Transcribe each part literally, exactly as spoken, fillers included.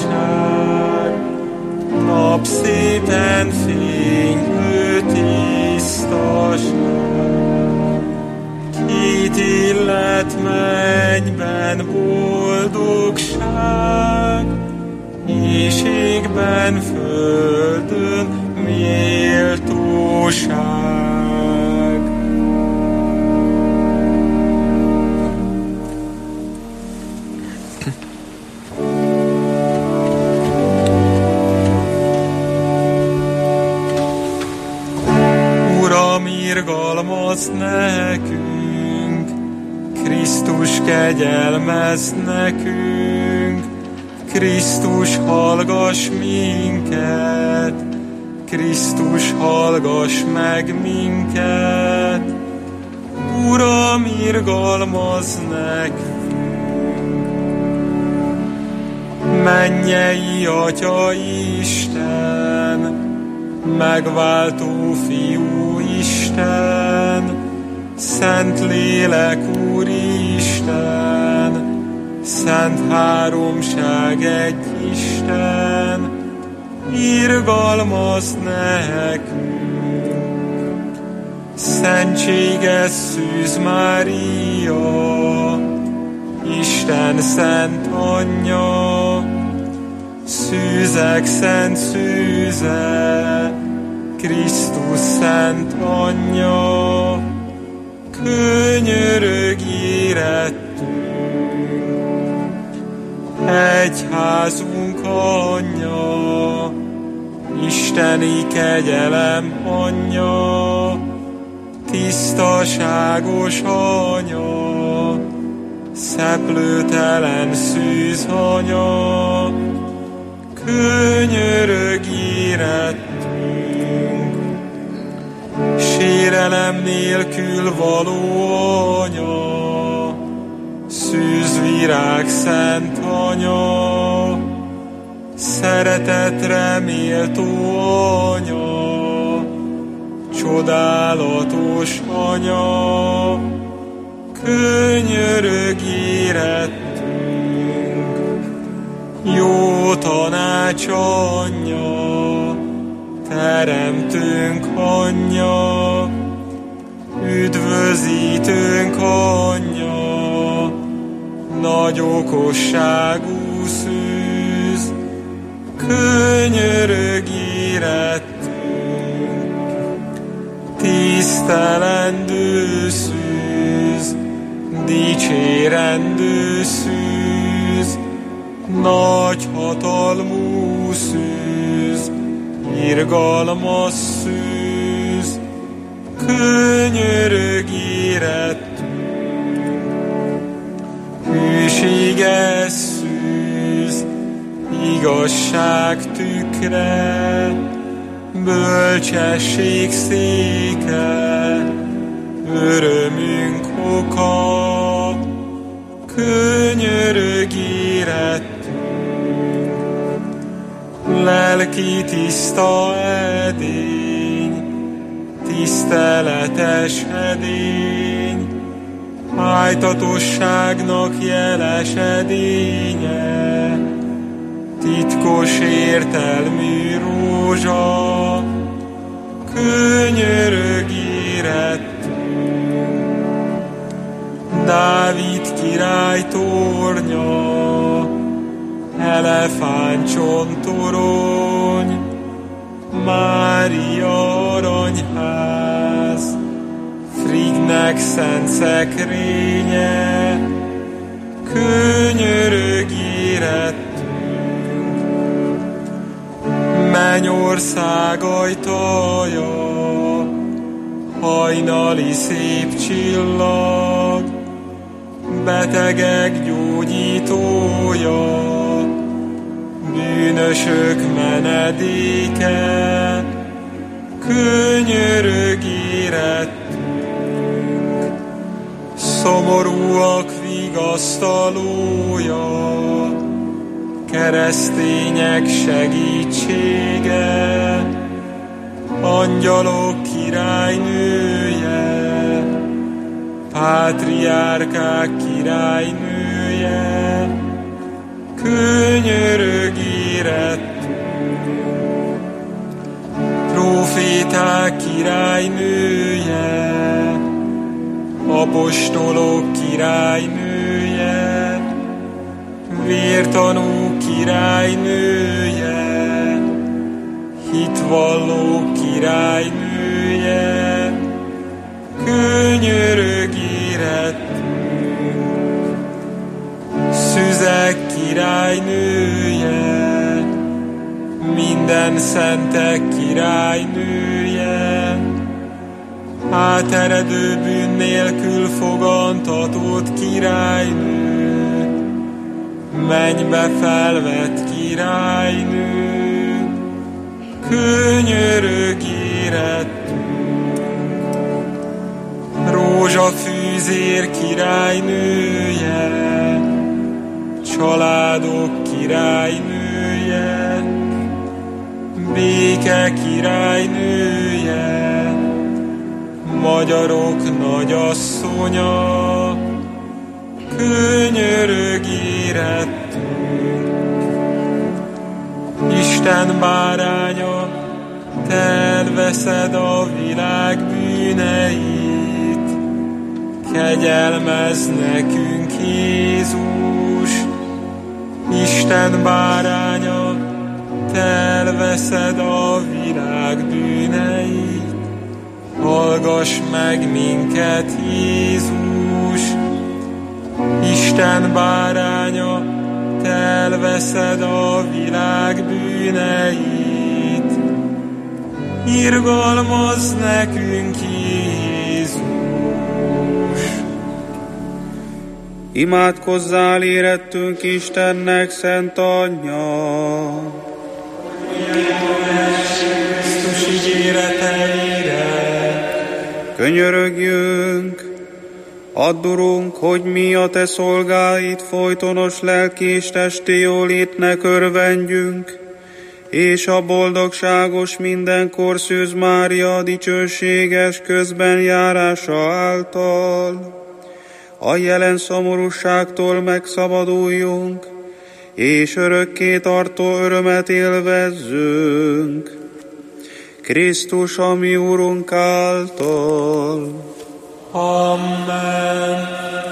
igazság, napszépen fénylő tisztaság. Kit illet mennyben boldogság, és égben földön méltóság. Uram, irgalmazz nekünk, Krisztus kegyelmezz nekünk, Krisztus hallgass minket, Krisztus hallgass meg minket. Uram, irgalmazz nekünk. Mennyei Atya Isten, megváltó Fiú Isten, Szent Lélek Úristen, Szent Háromság egy Isten, irgalmazz nekünk. Szentséges Szűz Mária, Isten szent anyja, szűzek szent szűze, Krisztus szent anyja, könyörögj érettünk. Egyházunk anyja, isteni kegyelem anyja, tisztaságos anya, szeplőtelen szűz anya, könyörögj érettünk. Sérelem nélkül való anya, szűzvirág szent anya, szeretetre méltó anya, csodálatos anya, könyörögj érettünk. Jó tanács anyja, teremtőnk anyja, üdvözítőnk anyja, nagy okosságú szűz, könyörögj érettünk. Tisztelendő szűz, dicsérendő szűz, nagy hatalmú szűz, irgalmas szűz, könyörögj érettünk. Hűséges szűz, igazság tükre, bölcsesség széke, örömünk oka, könyörögj érettünk. Lelki tiszta edény, tiszteletes edény, hájtatosságnak jeles edénye, titkos értelmű rózsa, könyörögj érettünk. Dávid király tornya, elefántcsontorony, Mária aranyház, Frigynek szent szekrénye, könyörögj érettünk. Mennyország ajtaja, hajnali szép csillag, betegek gyógyítója, bűnösök menedéke, könyörögj érettünk. Szomorúak vigasztalója, keresztények segítsége, angyalok királynője, pátriárkák királynője, könyörög érettünk. Proféták királynője, apostolok királynője, vértanú királynője, hitvalló királynője, könyörög érettünk. Szüzek királynője, minden szentek királynője, áteredő bűn nélkül fogantatott királynő, mennybe felvett királynő, könyörög érettünk. Rózsafűzér királynője, családok királynője, béke királynője, magyarok nagyasszonya, könyörög érettünk. Isten báránya, te elveszed a világ bűneit, kegyelmezz nekünk, Jézus. Isten báránya, te elveszed a világ bűneit, hallgass meg minket, Jézus. Isten báránya, te elveszed a világ bűneit, irgalmazz nekünk, Jézus. Imádkozzál érettünk Istennek szent anyja. Krisztus ígéreteire. Könyörögjünk, add, Urunk, hogy mi a te szolgáid folytonos lelki és testi jólétnek örvendjünk, és a boldogságos mindenkor Szűz Mária dicsőséges közben járása által a jelen szomorúságtól megszabaduljunk, és örökké tartó örömet élvezzünk. Krisztus, a mi Urunk által. Amen.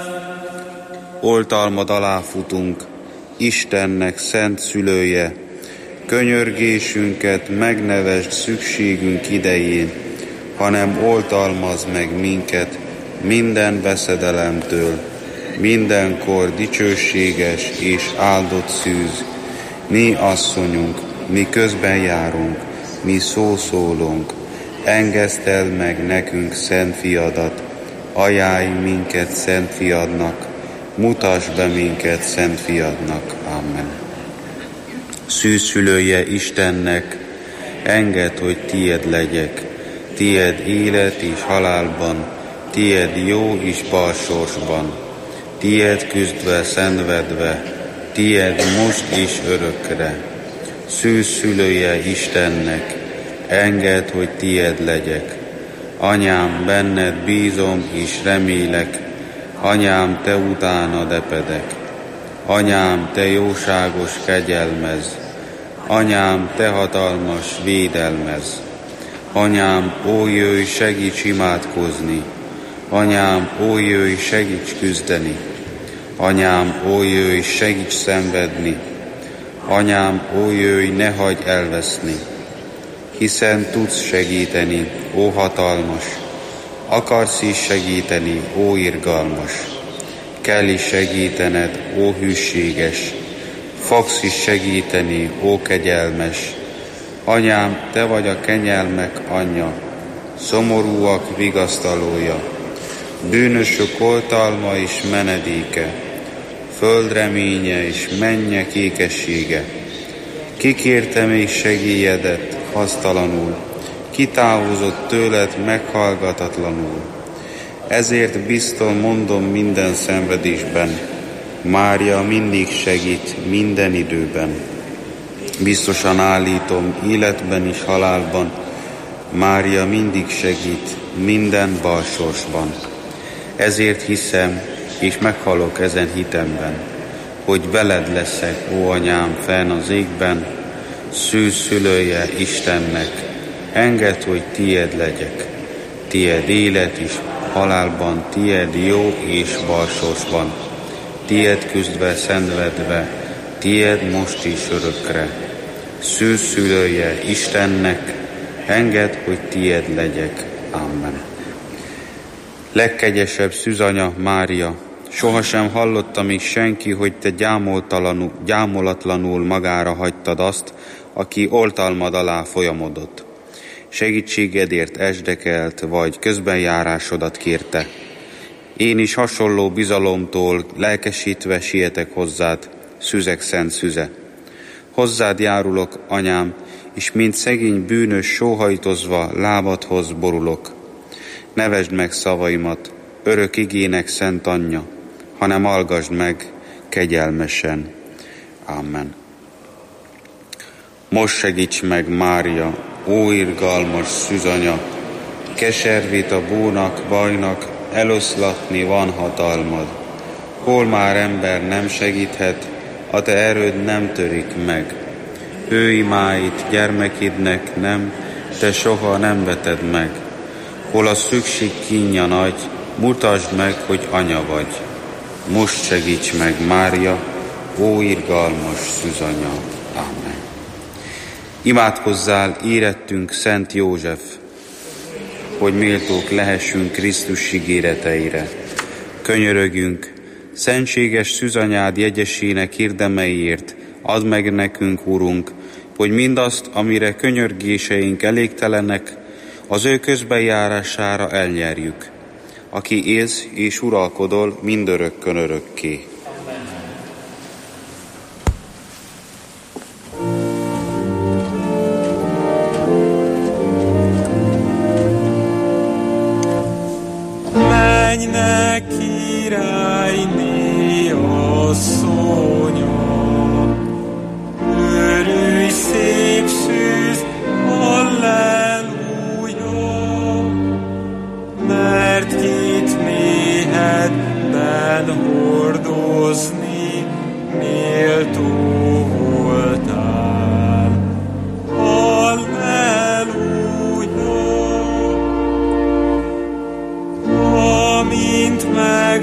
Oltalmad alá futunk, Istennek szent szülője, könyörgésünket megnevesd szükségünk idején, hanem oltalmazd meg minket minden veszedelemtől, mindenkor dicsőséges és áldott szűz. Mi asszonyunk, mi közben járunk, mi szószólunk, engeszd el meg nekünk szent fiadat, ajánlj minket szent fiadnak, mutass be minket szent fiadnak. Amen. Szűzszülője Istennek, engedd, hogy tied legyek, tied élet és halálban, tied jó és bal sorsban, tied küzdve, szenvedve, tied most és örökre. Szűzszülője Istennek, engedd, hogy tied legyek. Anyám, benned bízom és remélek, anyám, te utánad epedek. Anyám, te jóságos kegyelmez, anyám, te hatalmas védelmez. Anyám, ó jöjj, segíts imádkozni, anyám, ó jöjj, segíts küzdeni, anyám, ó jöjj, segíts szenvedni, anyám, ó jöjj, ne hagyj elveszni, hiszen tudsz segíteni, ó hatalmas, akarsz is segíteni, ó irgalmas, kell is segítened, ó hűséges, fogsz is segíteni, ó kegyelmes. Anyám, te vagy a kegyelmek anyja, szomorúak vigasztalója, bűnösök oltalma és menedéke, föld reménye és mennyek ékessége. Kikérte még segélyedet hasztalanul, kitávozott tőled meghallgatatlanul. Ezért bizton mondom minden szenvedésben, Mária mindig segít minden időben. Biztosan állítom életben és halálban, Mária mindig segít minden bal sorsban. Ezért hiszem, és meghalok ezen hitemben, hogy veled leszek, ó anyám, fenn az égben, szűzszülője Istennek, engedd, hogy tied legyek. Tied élet is halálban, tied jó és balsorsban, tied küzdve, szenvedve, tied most is örökre. Szűzszülője Istennek, engedd, hogy tied legyek. Amen. Legkegyesebb szűzanya Mária, sohasem hallottam még senki, hogy te gyámolatlanul magára hagytad azt, aki oltalmad alá folyamodott. Segítségedért esdekelt, vagy közbenjárásodat kérte. Én is hasonló bizalomtól lelkesítve sietek hozzád, szüzek szent szüze. Hozzád járulok, anyám, és mint szegény bűnös sóhajtozva lábadhoz borulok. Ne vesd meg szavaimat, örök igének szent anyja, hanem hallgasd meg kegyelmesen. Amen. Most segíts meg, Mária, ó irgalmas szűzanya, keservét a búnak, bajnak, eloszlatni van hatalmad. Hol már ember nem segíthet, a te erőd nem törik meg. Ő imáit gyermekednek nem, te soha nem veted meg. Hol a szükség kínja nagy, mutasd meg, hogy anya vagy. Most segíts meg, Mária, ó irgalmas szűzanya. Amen. Imádkozzál érettünk Szent József, hogy méltók lehessünk Krisztus ígéreteire. Könyörögjünk, szentséges szűzanyád jegyesének érdemeiért add meg nekünk, Urunk, hogy mindazt, amire könyörgéseink elégtelenek, az ő közbenjárására elnyerjük, aki élsz és uralkodol mindörökkön örökké. Mennynek királyné asszonya, örülj szép szűz, halleluja, mert két méhedben hordozni méltó voltál. Halleluja, amint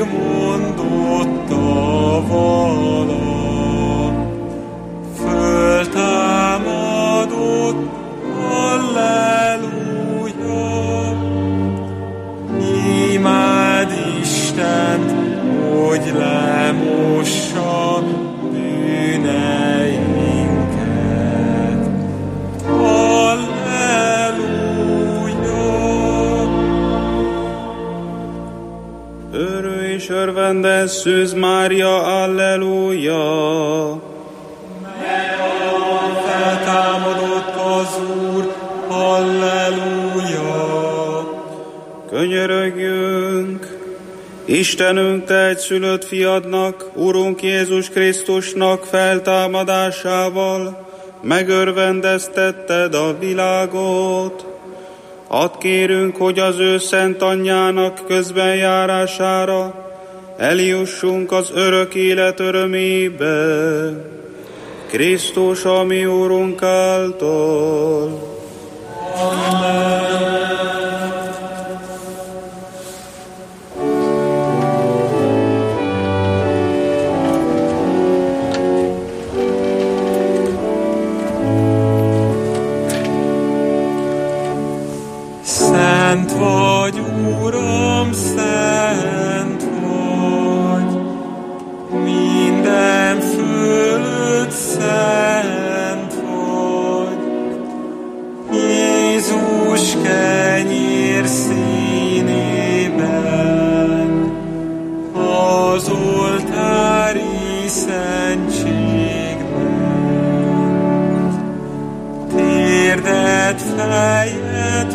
megmondotta vala, föltámadott, halleluja. Imád Istent, hogy lemossa bűneinket. Halleluja. Örülj és örvendez, Szűz Mária, alleluja! Feltámadott az Úr, halleluja! Könyörögjünk! Istenünk, te egyszülött fiadnak, Urunk Jézus Krisztusnak feltámadásával megörvendeztetted a világot. Add kérünk, hogy az ő szent anyjának közbenjárására eljussunk az örök élet örömébe. Krisztus, a mi Úrunk által. Amen. Szent vagy, Uram, szent vagy, minden fölött szent vagy. Jézus kenyér színében, az oltári szentségben, térdet, fejet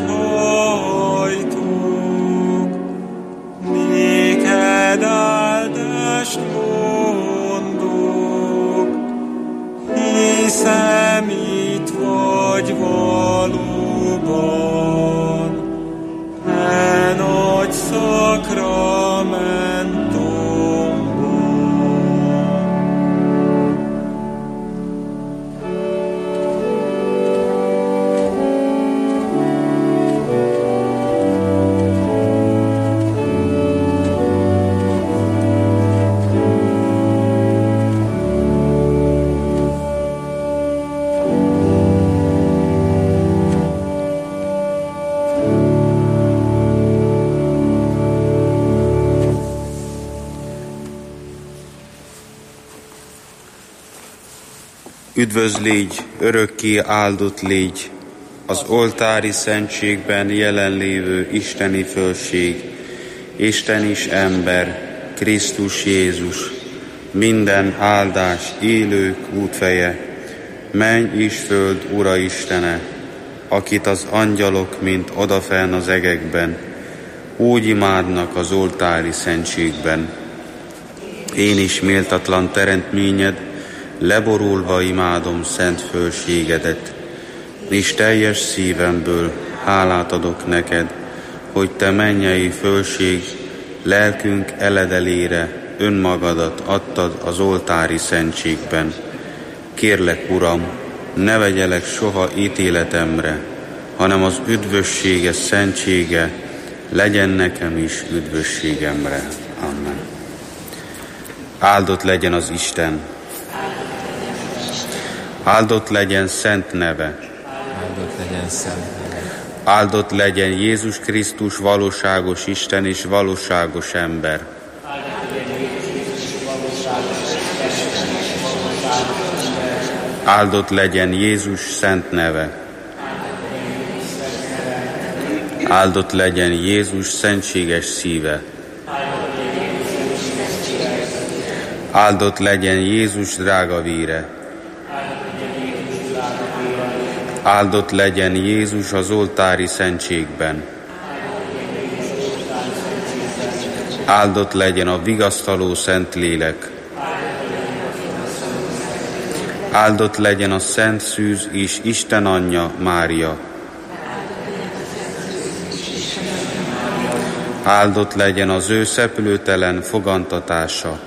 hajtok, néked áldást mondok, hiszem itt vagy valóban, e nagy szakramentumban. Üdvözl légy, örökké áldott légy, az oltári szentségben jelenlévő isteni fölség, Isten is ember, Krisztus Jézus, minden áldás élők útfeje, menny és föld Ura Istene, akit az angyalok, mint odafenn az egekben, úgy imádnak az oltári szentségben. Én is méltatlan teremtményed, leborulva imádom szent fölségedet, és teljes szívemből hálát adok neked, hogy te mennyei fölség, lelkünk eledelére önmagadat adtad az oltári szentségben. Kérlek, Uram, ne vegyelek soha ítéletemre, hanem az üdvösséges szentsége legyen nekem is üdvösségemre. Amen. Áldott legyen az Isten, áldott legyen szent neve, áldott legyen szent neve, áldott legyen Jézus Krisztus valóságos Isten és valóságos ember. Áldott legyen Jézus szent neve. Áldott legyen Jézus szentséges szíve. Áldott legyen Jézus drága vére. Áldott legyen Jézus az oltári szentségben. Áldott legyen a vigasztaló Szentlélek. Áldott legyen a Szent Szűz és Isten Anyja Mária. Áldott legyen az ő szepülőtelen fogantatása.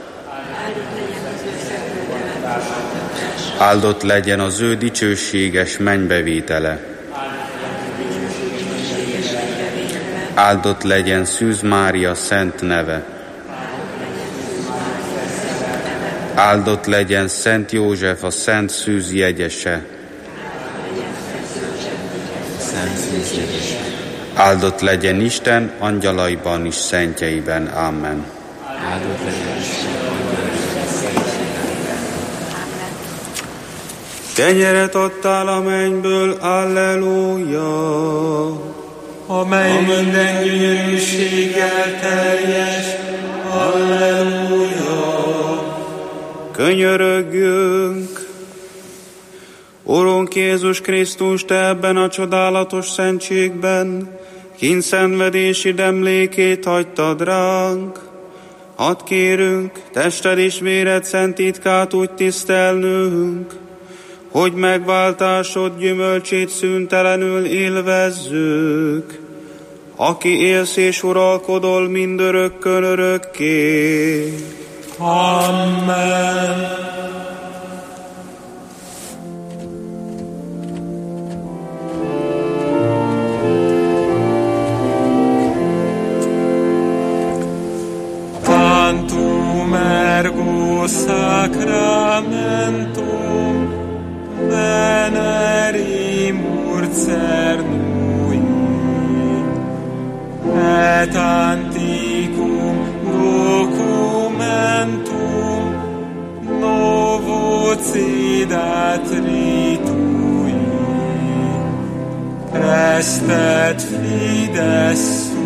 Áldott legyen az ő dicsőséges mennybevétele. Áldott legyen Szűz Mária szent neve. Áldott legyen Szent József a Szent Szűz jegyese. Áldott legyen Isten angyalaiban és szentjeiben. Amen. áldott legyen Isten. Kenyeret adtál a mennyből, alleluja, amely minden gyönyörűséggel teljes, alleluja. Könyörögjünk! Urunk Jézus Krisztus, te ebben a csodálatos szentségben kínszenvedési emlékét hagytad ránk. Hadd kérünk, tested és véred szent titkát úgy tisztelnünk, hogy megváltásod gyümölcsét szüntelenül élvezzük, aki élsz és uralkodol mindörökkön örökké. Amen. Tantum ergo sacramentum venerimur cernui et anticum documentum novo cidat ritui prestet fides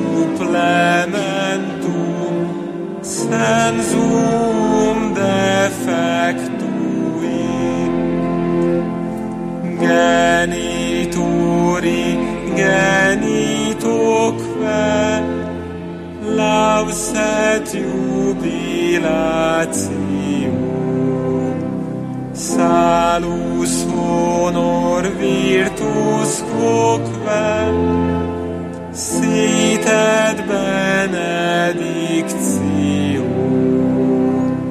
supplementum sensum defectui genitori genitoque lauset jubilatium salus honor virtus quoque sitet benedictio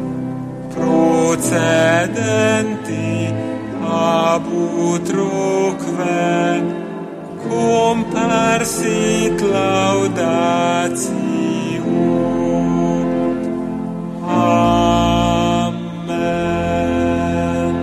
procedenti abutroque comparsit laudatio. Amen.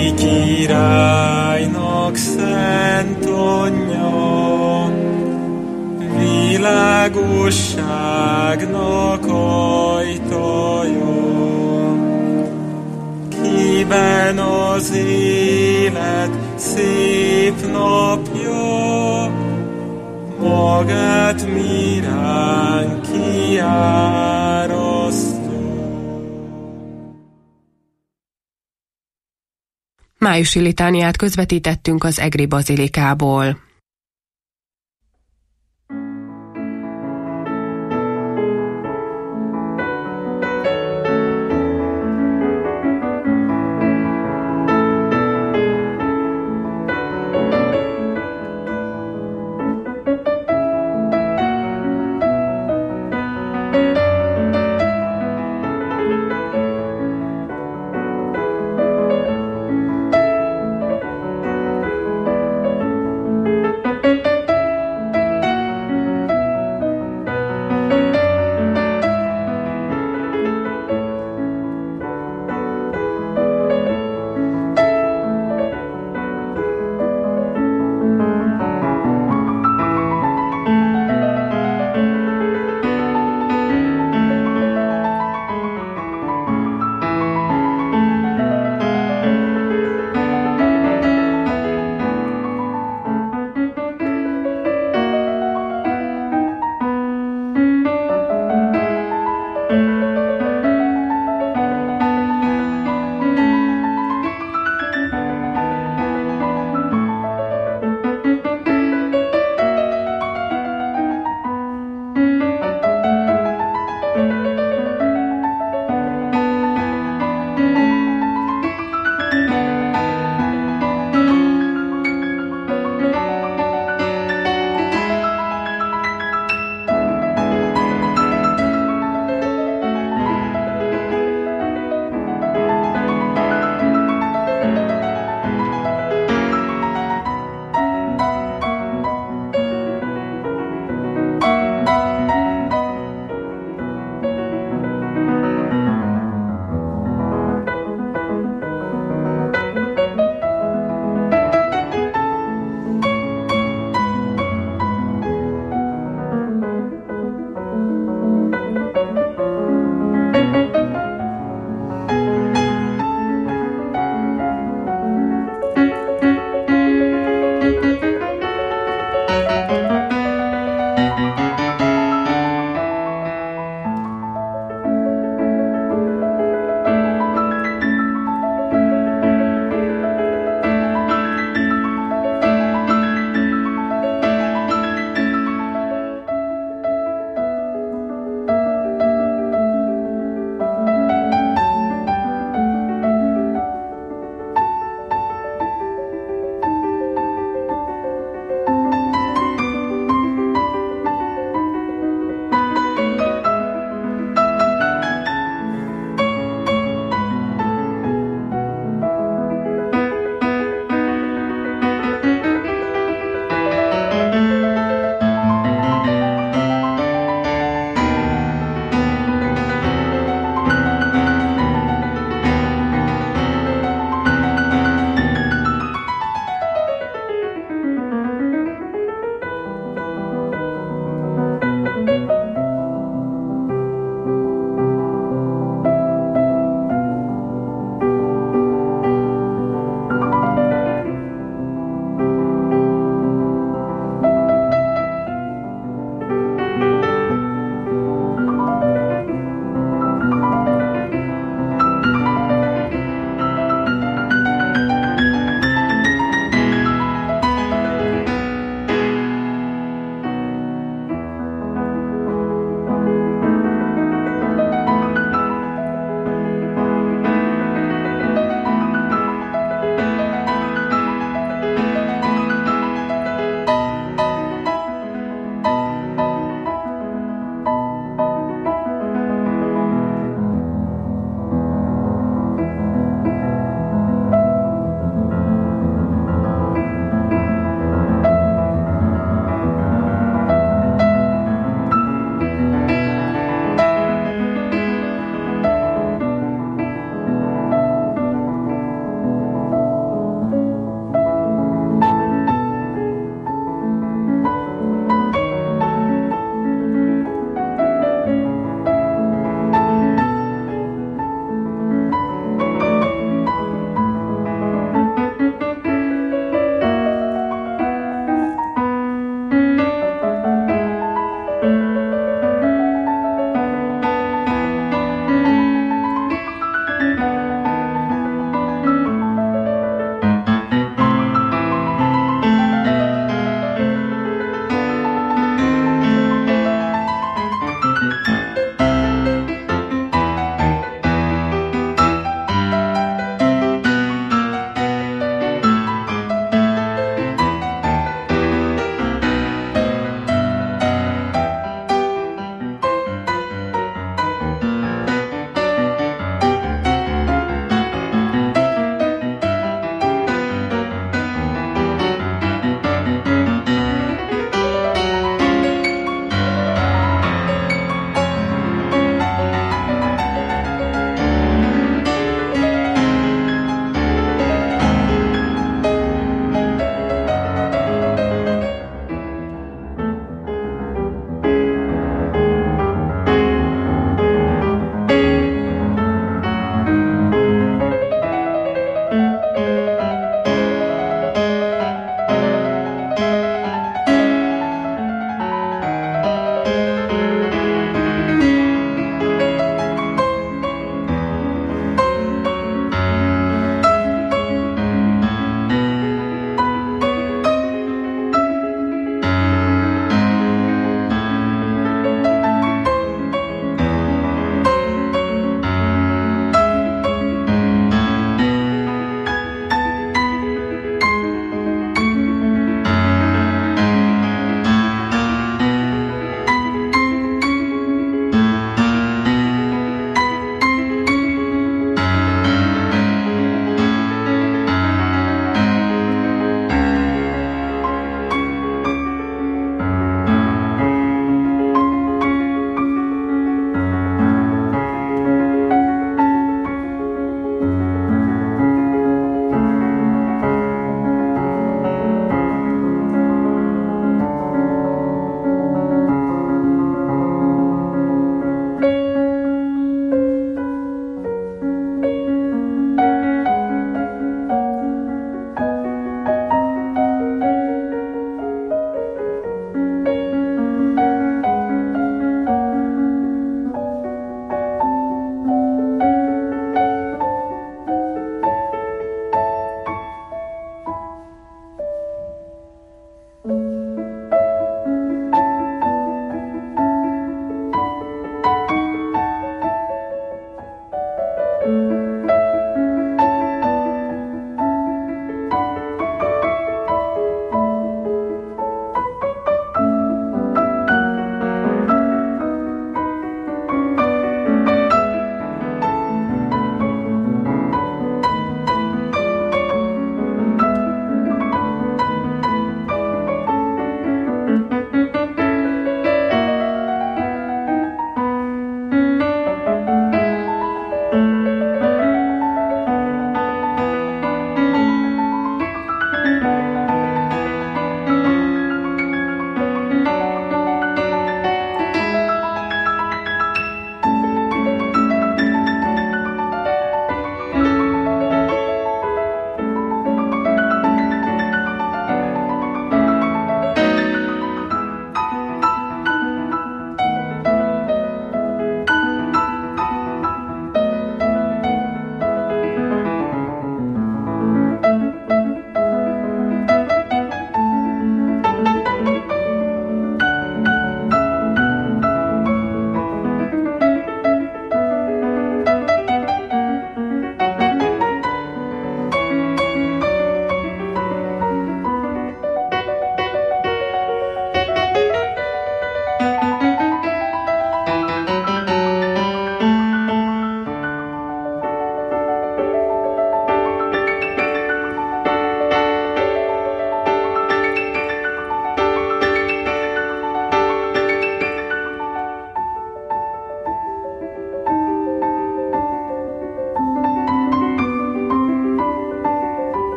mi királynak szent anyja, világosságnak ajtaja, kiben az élet szép napja, magát miránk kiárasztja. Májusi litániát közvetítettünk az egri bazilikából.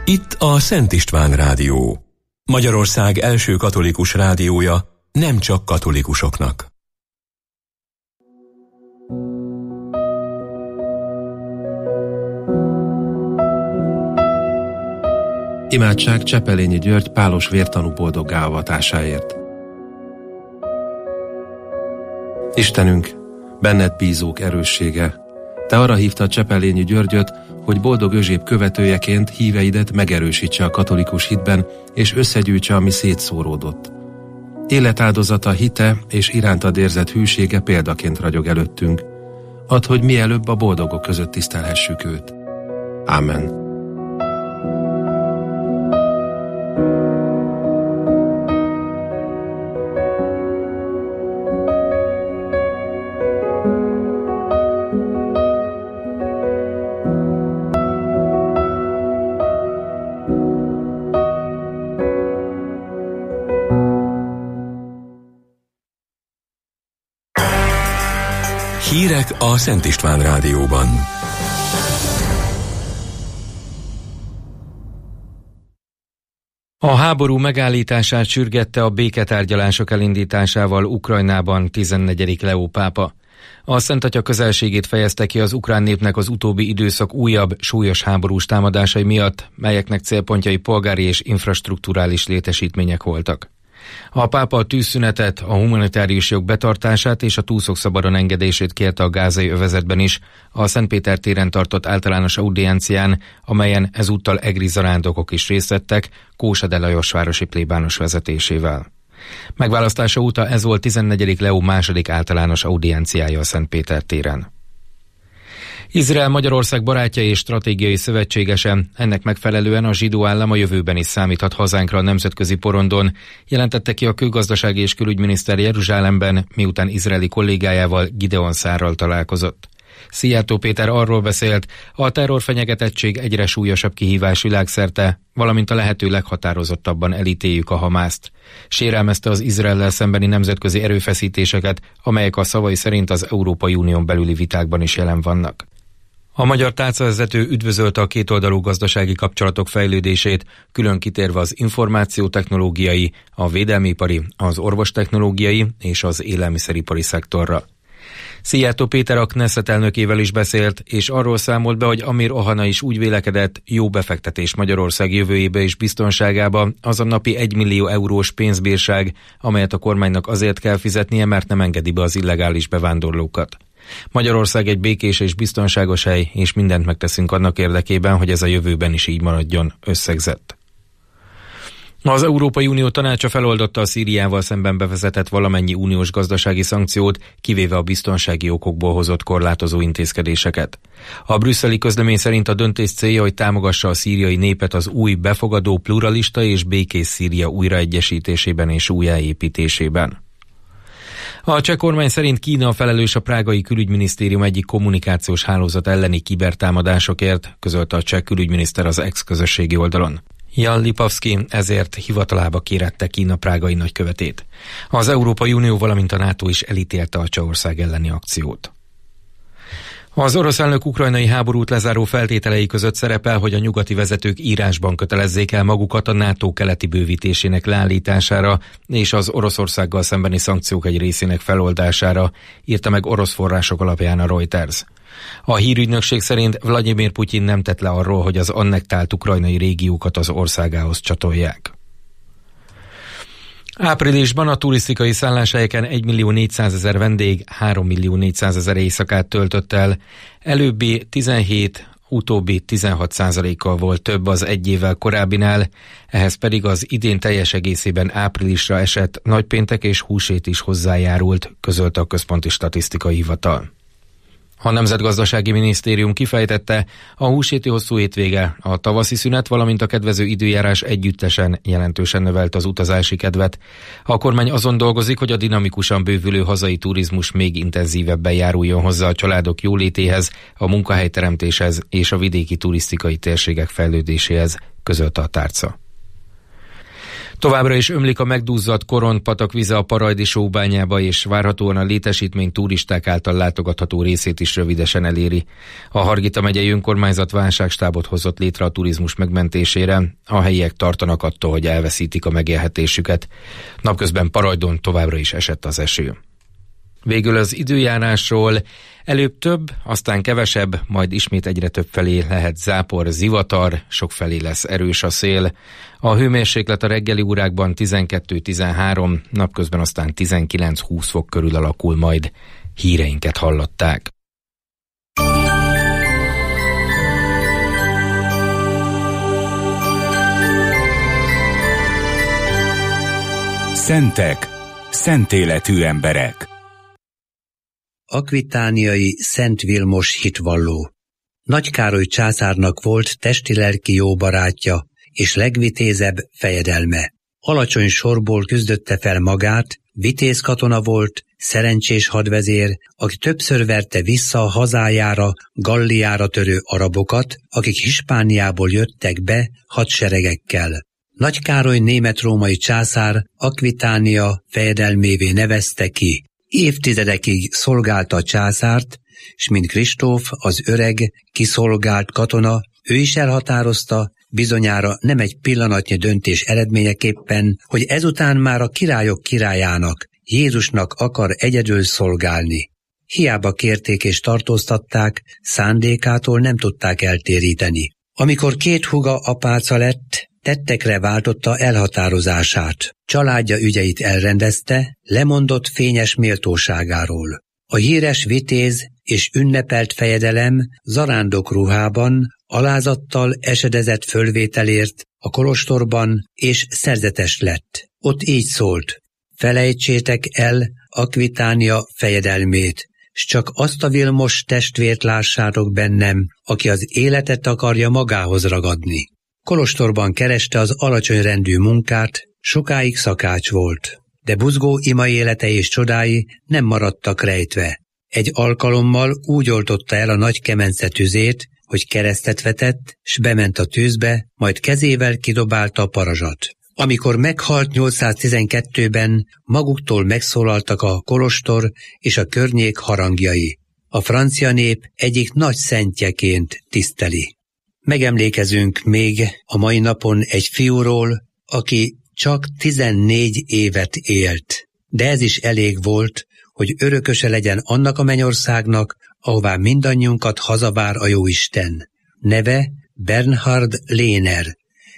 Itt a Szent István Rádió. Magyarország első katolikus rádiója, nem csak katolikusoknak. Imádság Csepelényi György pálos vértanú boldoggá avatásáért. Istenünk, benned bízók erőssége, te arra hívtad Csepelényi Györgyöt, hogy boldog Özséb követőjeként híveidet megerősítse a katolikus hitben, és összegyűjtse, ami szétszóródott. Életáldozata, hite és irántad érzett hűsége példaként ragyog előttünk. Add, hogy mielőbb a boldogok között tisztelhessük őt. Ámen. Hírek a Szent István Rádióban. A háború megállítását sürgette a béketárgyalások elindításával Ukrajnában tizennegyedik Leó pápa. A Szent Atya közelségét fejezte ki az ukrán népnek az utóbbi időszak újabb, súlyos háborús támadásai miatt, melyeknek célpontjai polgári és infrastrukturális létesítmények voltak. A pápa a tűzszünetet, a humanitárius jog betartását és a túszok szabadon engedését kérte a gázai övezetben is, a Szentpéter téren tartott általános audiencián, amelyen ezúttal egri zarándokok is részt vettek, Kósa Lajos városi plébános vezetésével. Megválasztása óta ez volt tizennegyedik Leó második általános audienciája a Szentpéter téren. Izrael Magyarország barátja és stratégiai szövetségese, ennek megfelelően a zsidó állam a jövőben is számíthat hazánkra a nemzetközi porondon, jelentette ki a külgazdasági és külügyminiszter Jeruzsálemben, miután izraeli kollégájával, Gideon Szárral találkozott. Szijjártó Péter arról beszélt, a terrorfenyegetettség egyre súlyosabb kihívás világszerte, valamint a lehető leghatározottabban elítéljük a Hamászt. Sérelmezte az Izraellel szembeni nemzetközi erőfeszítéseket, amelyek a szavai szerint az Európai Unión belüli vitákban is jelen vannak. A magyar tárcavezető üdvözölte a kétoldalú gazdasági kapcsolatok fejlődését, külön kitérve az információtechnológiai, a védelmipari, az orvostechnológiai és az élelmiszeripari szektorra. Szijjártó Péter a Knesset elnökével is beszélt, és arról számolt be, hogy Amir Ohana is úgy vélekedett, jó befektetés Magyarország jövőjébe és biztonságába az a napi egymillió eurós pénzbírság, amelyet a kormánynak azért kell fizetnie, mert nem engedi be az illegális bevándorlókat. Magyarország egy békés és biztonságos hely, és mindent megteszünk annak érdekében, hogy ez a jövőben is így maradjon, összegzett. Az Európai Unió tanácsa feloldotta a Szíriával szemben bevezetett valamennyi uniós gazdasági szankciót, kivéve a biztonsági okokból hozott korlátozó intézkedéseket. A brüsszeli közlemény szerint a döntés célja, hogy támogassa a szíriai népet az új, befogadó, pluralista és békés Szíria újraegyesítésében és újjáépítésében. A cseh kormány szerint Kína a felelős a prágai külügyminisztérium egyik kommunikációs hálózat elleni kibertámadásokért, közölte a cseh külügyminiszter az ex-közösségi oldalon. Jan Lipavsky ezért hivatalába kérette Kína prágai nagykövetét. Az Európai Unió, valamint a NATO is elítélte a Csehország elleni akciót. Az orosz elnök ukrajnai háborút lezáró feltételei között szerepel, hogy a nyugati vezetők írásban kötelezzék el magukat a NATO keleti bővítésének leállítására és az Oroszországgal szembeni szankciók egy részének feloldására, írta meg orosz források alapján a Reuters. A hírügynökség szerint Vladimir Putyin nem tett le arról, hogy az annektált ukrajnai régiókat az országához csatolják. Áprilisban a turisztikai szálláshelyeken egymillió négyszázezer vendég három millió négyszázezer éjszakát töltött el, előbbi tizenhét, utóbbi tizenhat százalékkal volt több az egy évvel korábbinál, ehhez pedig az idén teljes egészében áprilisra esett nagypéntek és húsvét is hozzájárult, közölte a Központi Statisztikai Hivatal. A Nemzetgazdasági Minisztérium kifejtette, a húsvéti hosszú hétvége, a tavaszi szünet, valamint a kedvező időjárás együttesen jelentősen növelt az utazási kedvet. A kormány azon dolgozik, hogy a dinamikusan bővülő hazai turizmus még intenzívebben járuljon hozzá a családok jólétéhez, a munkahelyteremtéshez és a vidéki turisztikai térségek fejlődéséhez, közölte a tárca. Továbbra is ömlik a megduzzadt Koront-patak vize a Parajdi sóbányába, és várhatóan a létesítmény turisták által látogatható részét is rövidesen eléri. A Hargita megyei önkormányzat válságstábot hozott létre a turizmus megmentésére. A helyiek tartanak attól, hogy elveszítik a megélhetésüket. Napközben Parajdon továbbra is esett az eső. Végül az időjárásról: előbb több, aztán kevesebb, majd ismét egyre több felé lehet zápor, zivatar, sok felé lesz erős a szél. A hőmérséklet a reggeli órákban tizenkettő-tizenhárom, napközben aztán tizenkilenc-húsz fok körül alakul majd. Híreinket hallották. Szentek, szent életű emberek. Akvitániai Szent Vilmos hitvalló. Nagy Károly császárnak volt testi-lelki jó barátja és legvitézebb fejedelme. Alacsony sorból küzdötte fel magát, vitéz katona volt, szerencsés hadvezér, aki többször verte vissza a hazájára, Galliára törő arabokat, akik Hispániából jöttek be hadseregekkel. Nagy Károly német-római császár Akvitánia fejedelmévé nevezte ki. Évtizedekig szolgálta a császárt, s mint Kristóf, az öreg, kiszolgált katona, ő is elhatározta, bizonyára nem egy pillanatnyi döntés eredményeképpen, hogy ezután már a királyok királyának, Jézusnak akar egyedül szolgálni. Hiába kérték és tartóztatták, szándékától nem tudták eltéríteni. Amikor két húga apáca lett, tettekre váltotta elhatározását. Családja ügyeit elrendezte, lemondott fényes méltóságáról. A híres vitéz és ünnepelt fejedelem zarándok ruhában, alázattal esedezett fölvételért a kolostorban, és szerzetes lett. Ott így szólt: felejtsétek el Akvitánia fejedelmét, s csak azt a Vilmos testvért lássátok bennem, aki az életet akarja magához ragadni. Kolostorban kereste az alacsony rendű munkát, sokáig szakács volt, de buzgó ima élete és csodái nem maradtak rejtve. Egy alkalommal úgy oltotta el a nagy kemence tüzét, hogy keresztet vetett, s bement a tűzbe, majd kezével kidobálta a parazsat. Amikor meghalt nyolcszáztizenkettőben, maguktól megszólaltak a kolostor és a környék harangjai. A francia nép egyik nagy szentjeként tiszteli. Megemlékezünk még a mai napon egy fiúról, aki csak tizennégy évet élt, de ez is elég volt, hogy örököse legyen annak a mennyországnak, ahová mindannyiunkat hazavár a Jóisten. Neve Bernhard Lehner.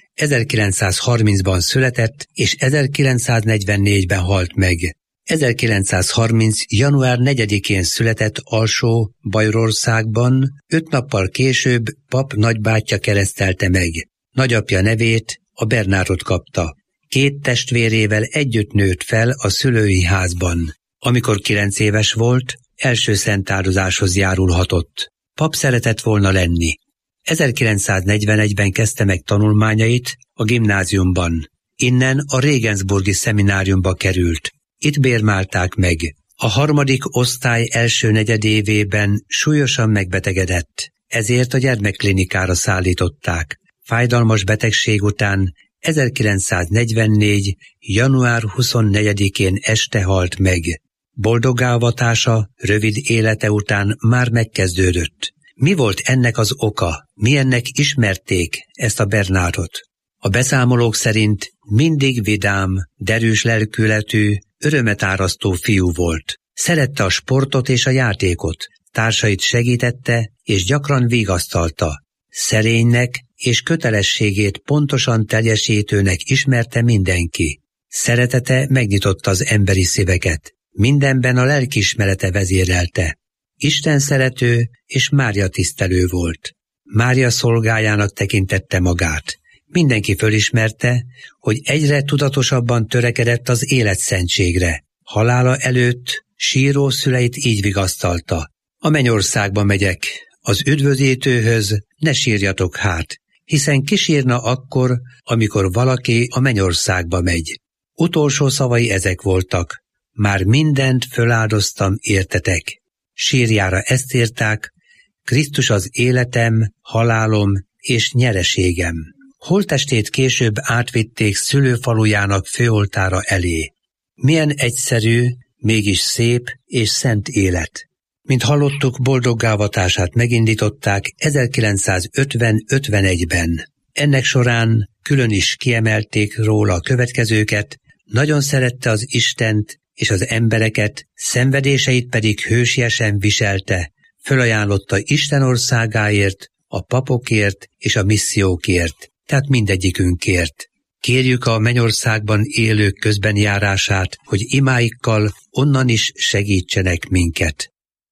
ezerkilencszázharmincban született, és ezerkilencszáznegyvennégyben halt meg. ezerkilencszázharminc. január negyedikén született Alsó Bajorországban, öt nappal később pap nagybátyja keresztelte meg. Nagyapja nevét a Bernhardot kapta. Két testvérével együtt nőtt fel a szülői házban. Amikor kilenc éves volt, első szentáldozáshoz járulhatott. Pap szeretett volna lenni. ezerkilencszáznegyvenegyben kezdte meg tanulmányait a gimnáziumban. Innen a Regensburgi szemináriumba került. Itt bérmálták meg. A harmadik osztály első negyedévében súlyosan megbetegedett, ezért a gyermekklinikára szállították. Fájdalmas betegség után ezerkilencszáznegyvennégy. január huszonnegyedikén este halt meg. Boldoggá avatása rövid élete után már megkezdődött. Mi volt ennek az oka? Milyennek ismerték ezt a Bernhardot? A beszámolók szerint mindig vidám, derűs lelkületű, örömet árasztó fiú volt. Szerette a sportot és a játékot, társait segítette és gyakran vigasztalta. Szerénynek és kötelességét pontosan teljesítőnek ismerte mindenki. Szeretete megnyitotta az emberi szíveket. Mindenben a lelkiismerete vezérelte. Isten szerető és Mária tisztelő volt. Mária szolgájának tekintette magát. Mindenki fölismerte, hogy egyre tudatosabban törekedett az életszentségre. Halála előtt síró szüleit így vigasztalta: a mennyországba megyek, az üdvözítőhöz, ne sírjatok hát, hiszen kisírna akkor, amikor valaki a mennyországba megy. Utolsó szavai ezek voltak: már mindent föláldoztam értetek. Sírjára ezt írták: Krisztus az életem, halálom és nyereségem. Holttestét később átvitték szülőfalujának főoltára elé. Milyen egyszerű, mégis szép és szent élet. Mint hallottuk, boldoggávatását megindították ezerkilencszázötven ötvenegyben. Ennek során külön is kiemelték róla a következőket: nagyon szerette az Istent és az embereket, szenvedéseit pedig hősiesen viselte, fölajánlotta Isten országáért, a papokért és a missziókért, tehát mindegyikünkért. Kérjük a mennyországban élők közbenjárását, hogy imáikkal onnan is segítsenek minket.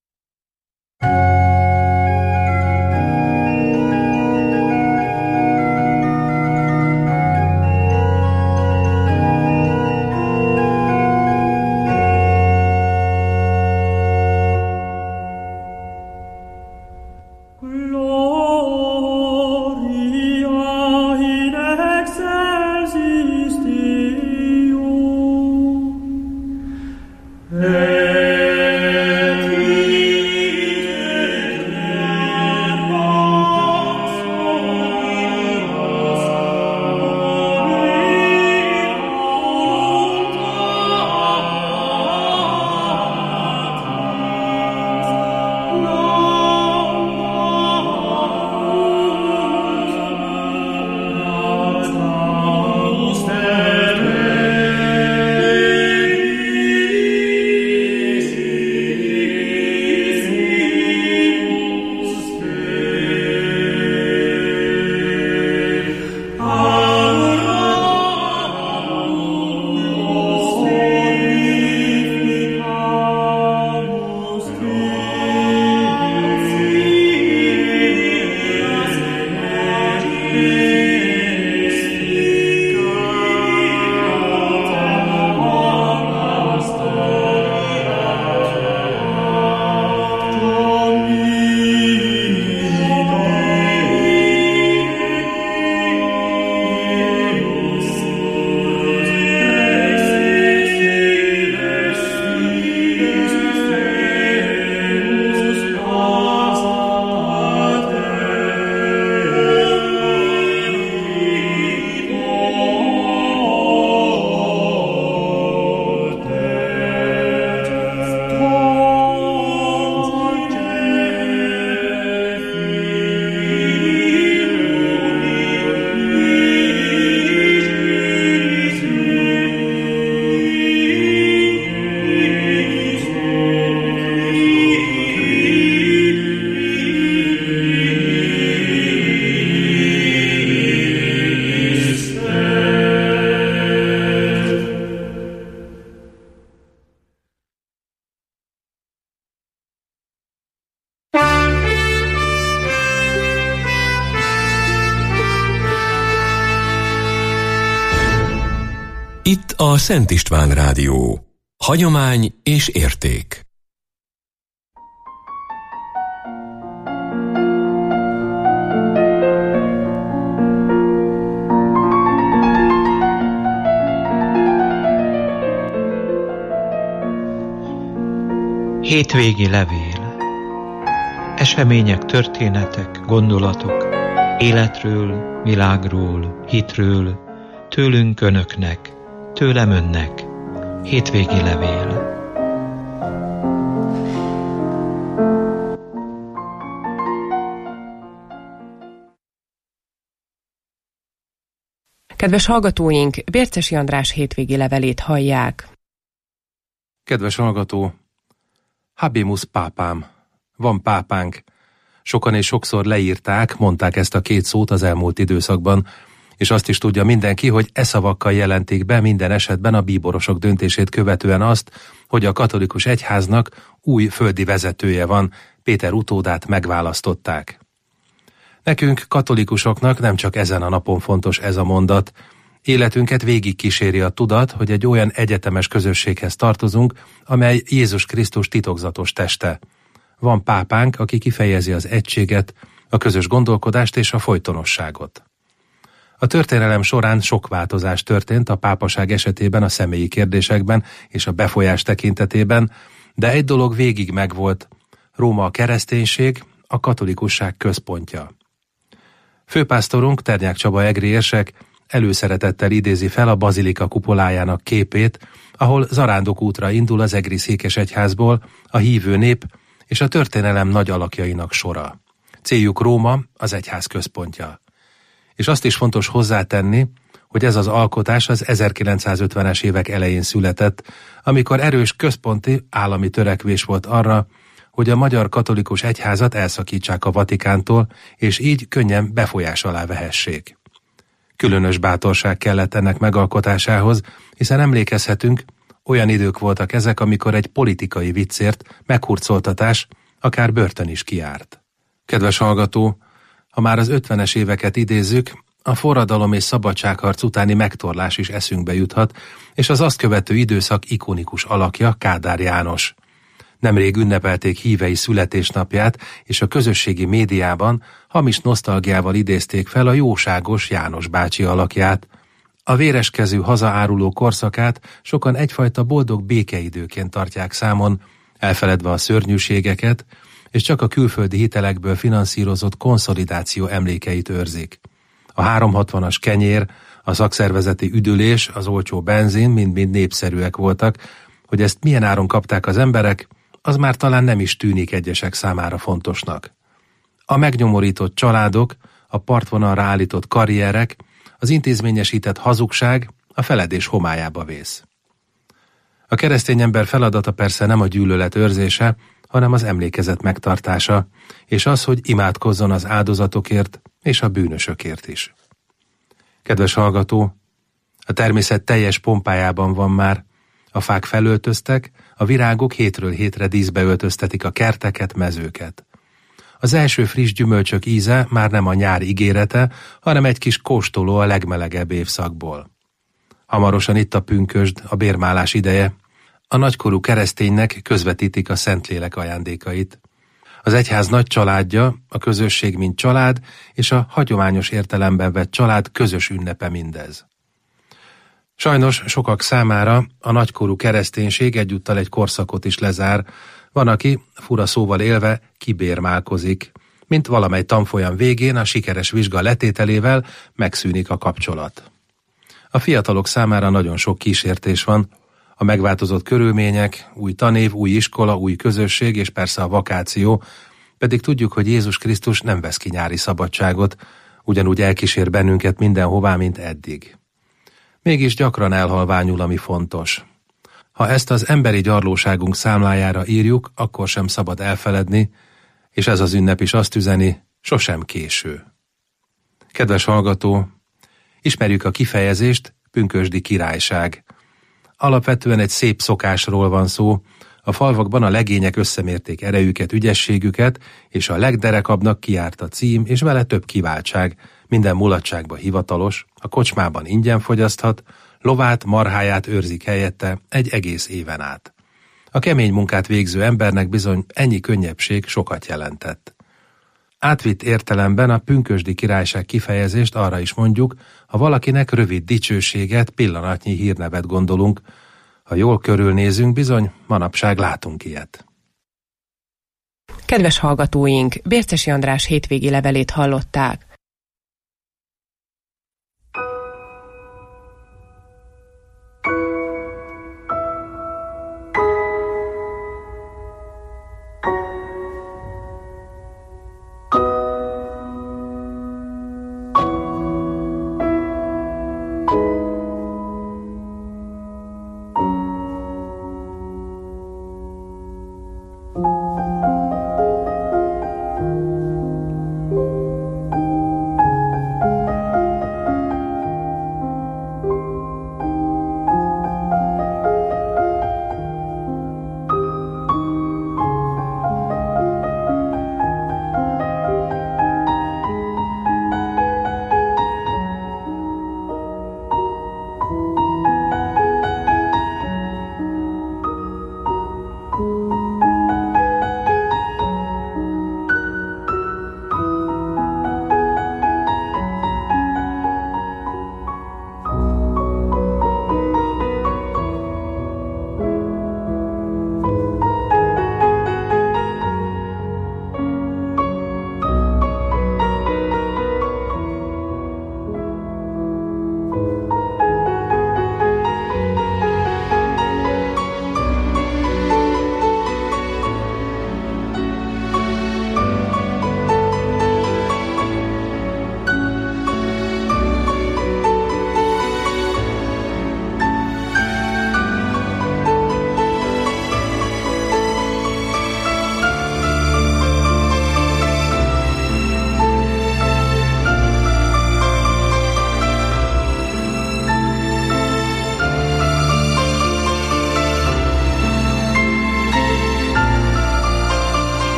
Itt a Szent István Rádió. Hagyomány és érték. Hétvégi levél. Események, történetek, gondolatok, életről, világról, hitről, tőlünk önöknek, tőlem önnek. Hétvégi levél. Kedves hallgatóink, Bércesi András hétvégi levelét hallják. Kedves hallgató, habemus pápám, van pápánk. Sokan és sokszor leírták, mondták ezt a két szót az elmúlt időszakban, és azt is tudja mindenki, hogy e szavakkal jelentik be minden esetben a bíborosok döntését követően azt, hogy a katolikus egyháznak új földi vezetője van, Péter utódát megválasztották. Nekünk, katolikusoknak nem csak ezen a napon fontos ez a mondat, életünket végig kíséri a tudat, hogy egy olyan egyetemes közösséghez tartozunk, amely Jézus Krisztus titokzatos teste. Van pápánk, aki kifejezi az egységet, a közös gondolkodást és a folytonosságot. A történelem során sok változás történt a pápaság esetében a személyi kérdésekben és a befolyás tekintetében, de egy dolog végig megvolt: Róma a kereszténység, a katolikusság központja. Főpásztorunk, Ternyák Csaba egri érsek előszeretettel idézi fel a bazilika kupolájának képét, ahol zarándokútra indul az egri székesegyházból a hívő nép és a történelem nagy alakjainak sora. Céljuk Róma, az egyház központja. És azt is fontos hozzátenni, hogy ez az alkotás az ezerkilencszázötvenes évek elején született, amikor erős központi állami törekvés volt arra, hogy a magyar katolikus egyházat elszakítsák a Vatikántól, és így könnyen befolyás alá vehessék. Különös bátorság kellett ennek megalkotásához, hiszen emlékezhetünk, olyan idők voltak ezek, amikor egy politikai viccért meghurcoltatás, akár börtön is kiárt. Kedves hallgató, ha már az ötvenes éveket idézzük, a forradalom és szabadságharc utáni megtorlás is eszünkbe juthat, és az azt követő időszak ikonikus alakja Kádár János. Nemrég ünnepelték hívei születésnapját, és a közösségi médiában hamis nosztalgiával idézték fel a jóságos János bácsi alakját. A véreskező hazaáruló korszakát sokan egyfajta boldog békeidőként tartják számon, elfeledve a szörnyűségeket, és csak a külföldi hitelekből finanszírozott konszolidáció emlékeit őrzik. A háromszázhatvanas kenyér, a szakszervezeti üdülés, az olcsó benzin mind-mind népszerűek voltak, hogy ezt milyen áron kapták az emberek, az már talán nem is tűnik egyesek számára fontosnak. A megnyomorított családok, a partvonalra állított karrierek, az intézményesített hazugság a feledés homályába vész. A keresztény ember feladata persze nem a gyűlölet őrzése, hanem az emlékezet megtartása, és az, hogy imádkozzon az áldozatokért és a bűnösökért is. Kedves hallgató, a természet teljes pompájában van már, a fák felöltöztek, a virágok hétről hétre díszbe öltöztetik a kerteket, mezőket. Az első friss gyümölcsök íze már nem a nyár ígérete, hanem egy kis kóstoló a legmelegebb évszakból. Hamarosan itt a pünkösd, a bérmálás ideje. A nagykorú kereszténynek közvetítik a Szentlélek ajándékait. Az egyház nagy családja, a közösség mint család, és a hagyományos értelemben vett család közös ünnepe mindez. Sajnos sokak számára a nagykorú kereszténység egyúttal egy korszakot is lezár, van, aki, fura szóval élve, kibérmálkozik, mint valamely tanfolyam végén a sikeres vizsga letételével megszűnik a kapcsolat. A fiatalok számára nagyon sok kísértés van, a megváltozott körülmények, új tanév, új iskola, új közösség és persze a vakáció, pedig tudjuk, hogy Jézus Krisztus nem vesz ki nyári szabadságot, ugyanúgy elkísér bennünket mindenhová, mint eddig. Mégis gyakran elhalványul, ami fontos. Ha ezt az emberi gyarlóságunk számlájára írjuk, akkor sem szabad elfeledni, és ez az ünnep is azt üzeni, sosem késő. Kedves hallgató, ismerjük a kifejezést, pünkösdi királyság. Alapvetően egy szép szokásról van szó, a falvakban a legények összemérték erejüket, ügyességüket, és a legderekabbnak kiárt a cím, és vele több kiváltság, minden mulatságban hivatalos, a kocsmában ingyen fogyaszthat, lovát, marháját őrzik helyette egy egész éven át. A kemény munkát végző embernek bizony ennyi könnyebbség sokat jelentett. Átvitt értelemben a pünkösdi királyság kifejezést arra is mondjuk, ha valakinek rövid dicsőséget, pillanatnyi hírnevet gondolunk. Ha jól körülnézünk, bizony manapság látunk ilyet. Kedves hallgatóink, Bércesi András hétvégi levelét hallották.